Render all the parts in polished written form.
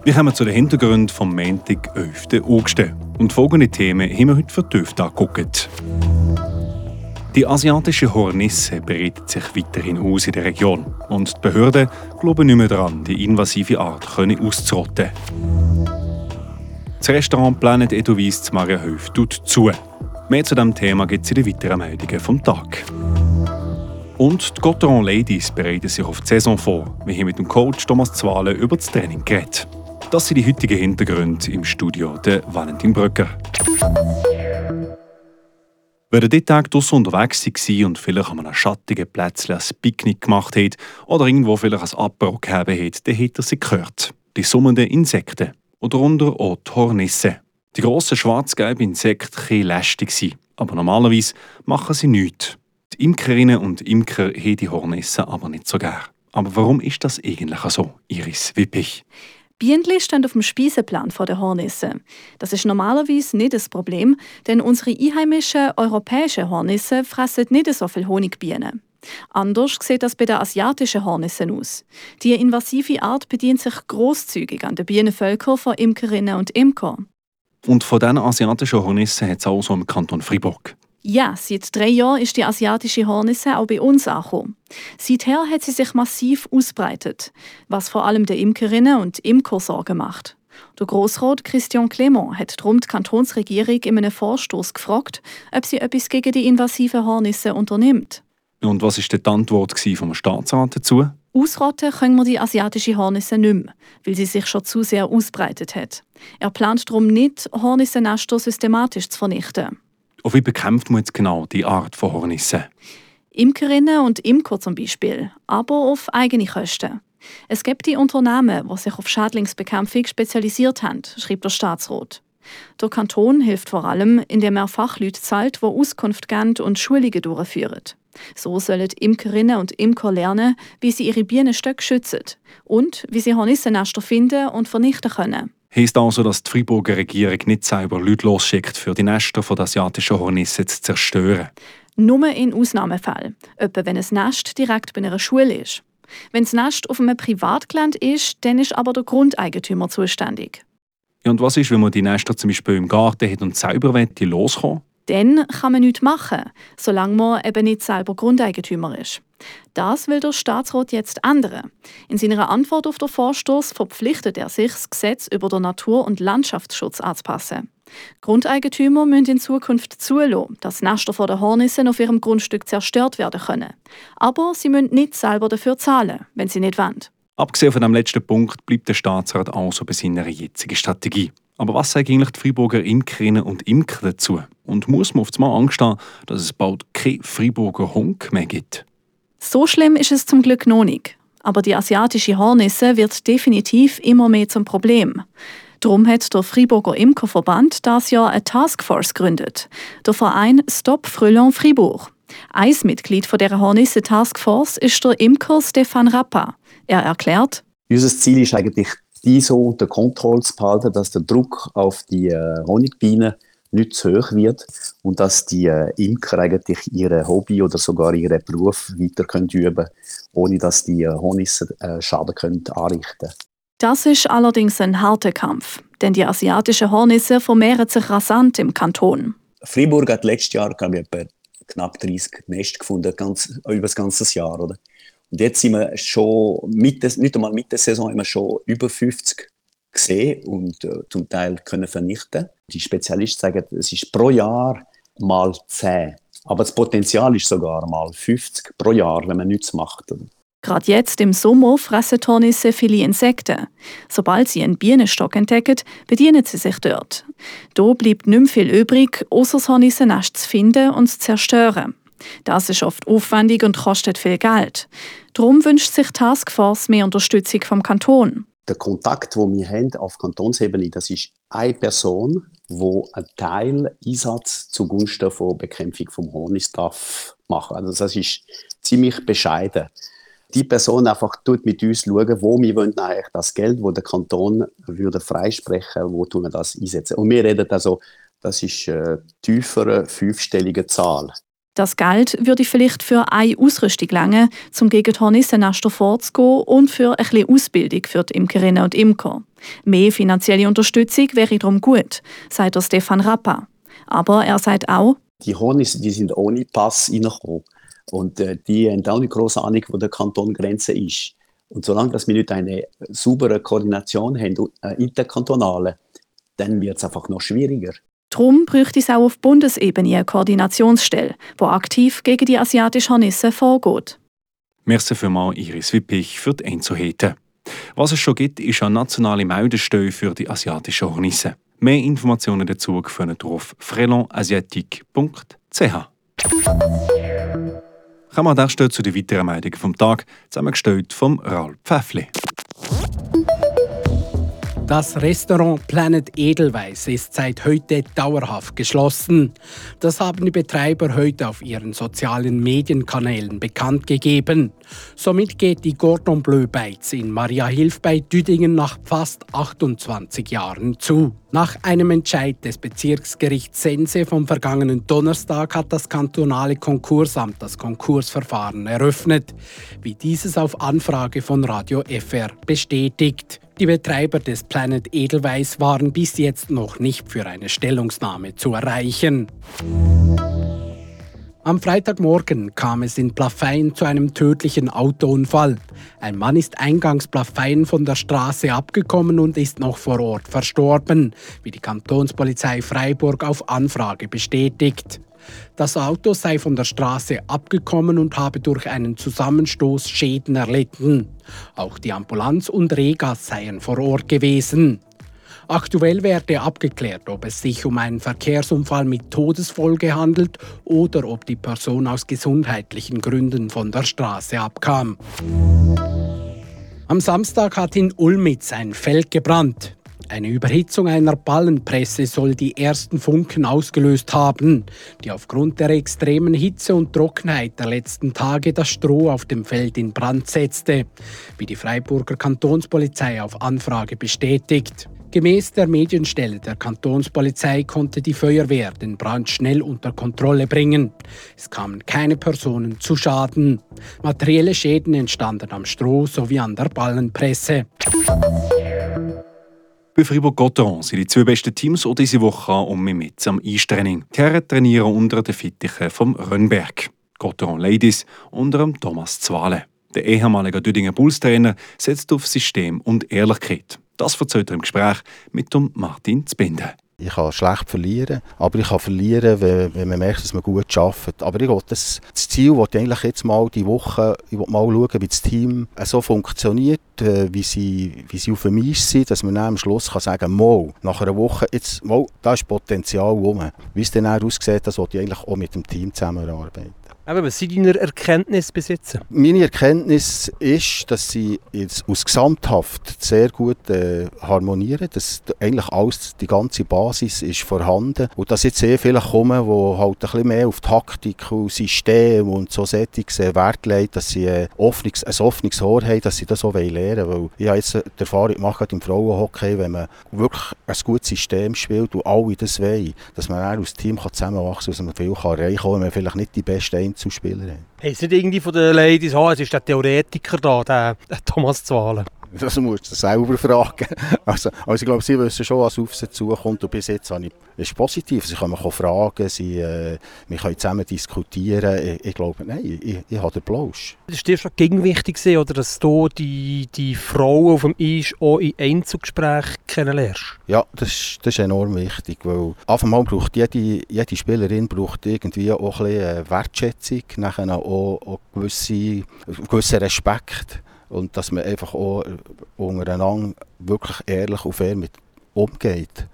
Wir kommen zu den Hintergründen vom Montag, 11. August. Und folgende Themen haben wir heute vertieft angeguckt. Die asiatische Hornisse breitet sich weiterhin aus in der Region. Und die Behörden glauben nicht mehr daran, die invasive Art auszurotten. Das Restaurant Planet Edelweiss zu Marienhöf tut zu. Mehr zu diesem Thema gibt es in den weiteren Meldungen vom Tag. Und die Cotteron Ladies bereiten sich auf die Saison vor. Wir haben mit dem Coach Thomas Zwale über das Training geredet. Das sind die heutigen Hintergründe im Studio, der Valentin Bröcker. Wenn ihr diesen Tag draussen unterwegs war und vielleicht an einem schattigen Plätzchen ein Picknick gemacht habt oder irgendwo vielleicht ein Apero gegeben habt, dann habt ihr sie gehört. Die summenden Insekten. Und darunter auch die Hornisse. Die grossen schwarz-gelben Insekten können lästig sein, aber normalerweise machen sie nichts. Die Imkerinnen und Imker haben die Hornisse aber nicht so gern. Aber warum ist das eigentlich so, Iris Wippich? Bienen stehen auf dem Speiseplan der Hornisse. Das ist normalerweise nicht das Problem, denn unsere einheimischen europäischen Hornisse fressen nicht so viel Honigbienen. Anders sieht das bei den asiatischen Hornissen aus. Die invasive Art bedient sich grosszügig an den Bienenvölkern von Imkerinnen und Imker. Und von diesen asiatischen Hornissen hat es auch so im Kanton Freiburg. Ja, seit 3 Jahren ist die asiatische Hornisse auch bei uns angekommen. Seither hat sie sich massiv ausbreitet, was vor allem den Imkerinnen und Imker Sorgen macht. Der Grossrat Christian Clément hat darum die Kantonsregierung in einem Vorstoß gefragt, ob sie etwas gegen die invasiven Hornisse unternimmt. Und was war die Antwort vom Staatsrat dazu? Ausrotten können wir die asiatische Hornisse nicht mehr, weil sie sich schon zu sehr ausbreitet hat. Er plant darum nicht, Hornissennester systematisch zu vernichten. Und wie bekämpft man jetzt genau die Art von Hornissen? Imkerinnen und Imker zum Beispiel, aber auf eigene Kosten. Es gibt die Unternehmen, die sich auf Schädlingsbekämpfung spezialisiert haben, schreibt der Staatsrat. Der Kanton hilft vor allem, indem er Fachleute zahlt, die Auskunft geben und Schulungen durchführen. So sollen Imkerinnen und Imker lernen, wie sie ihre Bienenstöcke schützen und wie sie Hornissennester finden und vernichten können. Heisst also, dass die Freiburger Regierung nicht selber Leute losschickt, für die Nester der asiatischen Hornissen zu zerstören? Nur in Ausnahmefällen, etwa wenn ein Nest direkt bei einer Schule ist. Wenn das Nest auf einem Privatgelände ist, dann ist aber der Grundeigentümer zuständig. Ja, und was ist, wenn man die Nester zum Beispiel im Garten hat und selber loskommen will? Dann kann man nichts machen, solange man eben nicht selber Grundeigentümer ist. Das will der Staatsrat jetzt ändern. In seiner Antwort auf den Vorstoß verpflichtet er sich, das Gesetz über den Natur- und Landschaftsschutz anzupassen. Grundeigentümer müssen in Zukunft zulassen, dass Nester von den Hornissen auf ihrem Grundstück zerstört werden können. Aber sie müssen nicht selber dafür zahlen, wenn sie nicht wollen. Abgesehen von dem letzten Punkt bleibt der Staatsrat also bei seiner jetzigen Strategie. Aber was sagen eigentlich die Freiburger Imkerinnen und Imker dazu? Und muss man auf einmal Angst haben, dass es bald kein Freiburger Honk mehr gibt? So schlimm ist es zum Glück noch nicht. Aber die asiatische Hornisse wird definitiv immer mehr zum Problem. Darum hat der Freiburger Imkerverband dieses Jahr eine Taskforce gegründet. Der Verein Stop Frelons Fribourg. Ein Mitglied dieser Hornissen-Taskforce ist der Imker Stefan Rappa. Er erklärt: Unser Ziel ist eigentlich, die so unter Kontrolle zu behalten, dass der Druck auf die Honigbienen nicht zu hoch wird und dass die Imker eigentlich ihr Hobby oder sogar ihren Beruf weiter üben können, ohne dass die Hornissen Schaden anrichten können. Das ist allerdings ein harter Kampf, denn die asiatischen Hornisse vermehren sich rasant im Kanton. Freiburg hat letztes Jahr, glaube ich, etwa knapp 30 Nester gefunden, über das ganze Jahr. Oder? Und jetzt sind wir schon, nicht einmal Mitte der Saison, haben wir schon über 50 gesehen und zum Teil können vernichten. Die Spezialisten sagen, es ist pro Jahr mal 10. Aber das Potenzial ist sogar mal 50 pro Jahr, wenn man nichts macht. Gerade jetzt im Sommer fressen die Hornisse viele Insekten. Sobald sie einen Bienenstock entdecken, bedienen sie sich dort. Da bleibt nicht mehr viel übrig, außer das Hornissennest zu finden und zu zerstören. Das ist oft aufwendig und kostet viel Geld. Darum wünscht sich die Taskforce mehr Unterstützung vom Kanton. Der Kontakt, den wir haben auf Kantonsebene, das ist eine Person, die einen Teil Einsatz zugunsten der Bekämpfung des Hornisses darf machen. Also das ist ziemlich bescheiden. Die Person einfach tut mit uns schauen, wo wir wollen eigentlich das Geld, das der Kanton würde freisprechen, wo tun wir das einsetzen. Und wir reden also, das ist eine tiefere, 5-stellige Zahl. Das Geld würde vielleicht für eine Ausrüstung lange, um gegen die Hornissennester vorzugehen und für ein bisschen Ausbildung für die Imkerinnen und Imker. Mehr finanzielle Unterstützung wäre darum gut, sagt der Stefan Rappa. Aber er sagt auch, die Hornissen, die sind ohne Pass reingekommen. Und die haben auch nicht grosse Ahnung, wo der Kantongrenze ist. Und solange dass wir nicht eine saubere Koordination haben, interkantonale, dann wird es einfach noch schwieriger. Darum bräuchte es auch auf Bundesebene eine Koordinationsstelle, die aktiv gegen die asiatische Hornisse vorgeht. Merci vielmals Iris Wippich für die Einzelheiten. Was es schon gibt, ist eine nationale Meldestelle für die asiatische Hornisse. Mehr Informationen dazu findet ihr auf frelonasiatique.ch. Kommen wir an der Stelle zu den weiteren Meldungen vom Tag, zusammengestellt vom Raul Pfäffli. Das Restaurant Planet Edelweiss ist seit heute dauerhaft geschlossen. Das haben die Betreiber heute auf ihren sozialen Medienkanälen bekannt gegeben. Somit geht die Cordon Bleu Beiz in Mariahilf bei Düdingen nach fast 28 Jahren zu. Nach einem Entscheid des Bezirksgerichts Sense vom vergangenen Donnerstag hat das kantonale Konkursamt das Konkursverfahren eröffnet, wie dieses auf Anfrage von Radio FR bestätigt. Die Betreiber des Planet Edelweiss waren bis jetzt noch nicht für eine Stellungnahme zu erreichen. Am Freitagmorgen kam es in Plafeyen zu einem tödlichen Autounfall. Ein Mann ist eingangs Plafeyen von der Straße abgekommen und ist noch vor Ort verstorben, wie die Kantonspolizei Freiburg auf Anfrage bestätigt. Das Auto sei von der Straße abgekommen und habe durch einen Zusammenstoß Schäden erlitten. Auch die Ambulanz und Regas seien vor Ort gewesen. Aktuell werde abgeklärt, ob es sich um einen Verkehrsunfall mit Todesfolge handelt oder ob die Person aus gesundheitlichen Gründen von der Straße abkam. Am Samstag hat in Ulmitz ein Feld gebrannt. Eine Überhitzung einer Ballenpresse soll die ersten Funken ausgelöst haben, die aufgrund der extremen Hitze und Trockenheit der letzten Tage das Stroh auf dem Feld in Brand setzte, wie die Freiburger Kantonspolizei auf Anfrage bestätigt. Gemäß der Medienstelle der Kantonspolizei konnte die Feuerwehr den Brand schnell unter Kontrolle bringen. Es kamen keine Personen zu Schaden. Materielle Schäden entstanden am Stroh sowie an der Ballenpresse. Bei Fribourg-Gotteron sind die zwei besten Teams auch diese Woche mit am Eistraining. Die Herren trainieren unter den Fittichen vom Rönnberg. Gotteron Ladies unter dem Thomas Zwale. Der ehemalige Düdinger Bulls-Trainer setzt auf System und Ehrlichkeit. Das erzählt er im Gespräch mit dem Martin Zbinden. Ich kann schlecht verlieren, aber ich kann verlieren, wenn man merkt, dass man gut arbeitet. Aber ich will das Ziel, das ich eigentlich jetzt mal die Woche, ich will mal schauen, wie das Team so funktioniert, wie sie auf dem Eis sind, dass man dann am Schluss kann sagen kann, nach einer Woche, jetzt, da ist Potenzial rum. Wie es dann aussieht, das will ich eigentlich auch mit dem Team zusammenarbeiten. Aber was sind deine Erkenntnisse bis jetzt? Meine Erkenntnis ist, dass sie jetzt aus Gesamthaft sehr gut harmonieren. Dass eigentlich alles, die ganze Basis ist vorhanden. Und dass jetzt sehr viele kommen, die halt ein bisschen mehr auf Taktik und System und so Settings Wert legen, dass sie ein offenes Ohr haben, dass sie das auch lernen wollen. Weil ich habe jetzt die Erfahrung gemacht im Frauenhockey, wenn man wirklich ein gutes System spielt und alle das wollen, dass man dann als Team zusammenwachsen kann, dass man viel erreichen kann, wenn man vielleicht nicht die besten Einzelspieler haben. Hey, es nicht irgendwie von den Ladies, es ist der Theoretiker da, der Thomas Zwale. Das musst du selber fragen. Also ich glaube, sie wissen schon, was auf sie zukommt. Und bis jetzt ist es positiv. Sie können fragen, wir können zusammen diskutieren. Ich glaube, nein, ich habe den Plausch. Das war dir schon gegenwichtig, oder dass du die Frauen auf dem Eis auch in Einzelgesprächen kennenlernst? Ja, das ist enorm wichtig. Weil auf einmal braucht jede Spielerin braucht irgendwie auch ein bisschen Wertschätzung, nachher auch gewissen Respekt. Und dass man einfach auch untereinander wirklich ehrlich und fair mit umgeht.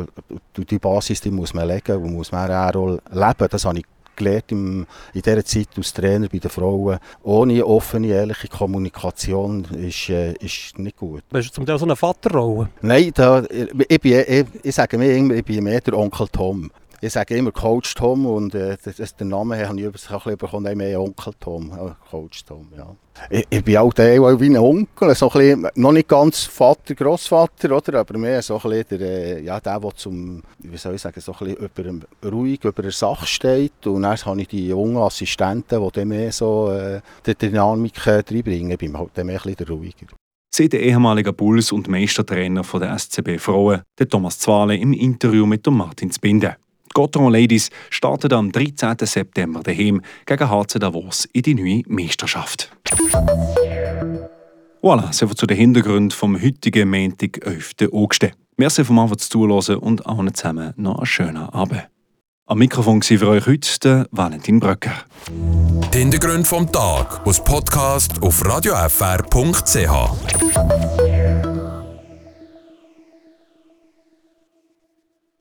Die Basis die muss man legen und muss man auch leben. Das habe ich gelernt in dieser Zeit als Trainer bei den Frauen. Ohne offene, ehrliche Kommunikation ist nicht gut. Bist du zum Teil so eine Vaterrolle? Nein, ich sage mir immer, ich bin mehr der Onkel Tom. Ich sage immer Coach Tom und den Namen habe ich ein bisschen bekommen, mehr Onkel Tom, Coach Tom, ja. Ich bin auch der wie ein Onkel, so ein bisschen, noch nicht ganz Vater, Grossvater, oder? Aber mehr so ein bisschen der zum, wie soll ich sagen, so ein bisschen ruhig über der Sache steht. Und dann habe ich die jungen Assistenten, die dann mehr so die Dynamik reinbringen. Ich bin halt dann mehr ein bisschen ruhiger. Sieht der ehemalige Bulls- und Meistertrainer von der SCB Frauen, der Thomas Zwale, im Interview mit Martin Zbinden. Die Gautron Ladies starten am 13. September daheim gegen HC Davos in die neue Meisterschaft. Voilà, so viel zu den Hintergründen vom heutigen Montag, 11. August. Merci vom Anfang zuhören und allen zusammen noch einen schönen Abend. Am Mikrofon war für euch heute der Valentin Bröcker. Die Hintergründe vom Tag aus Podcast auf radiofr.ch.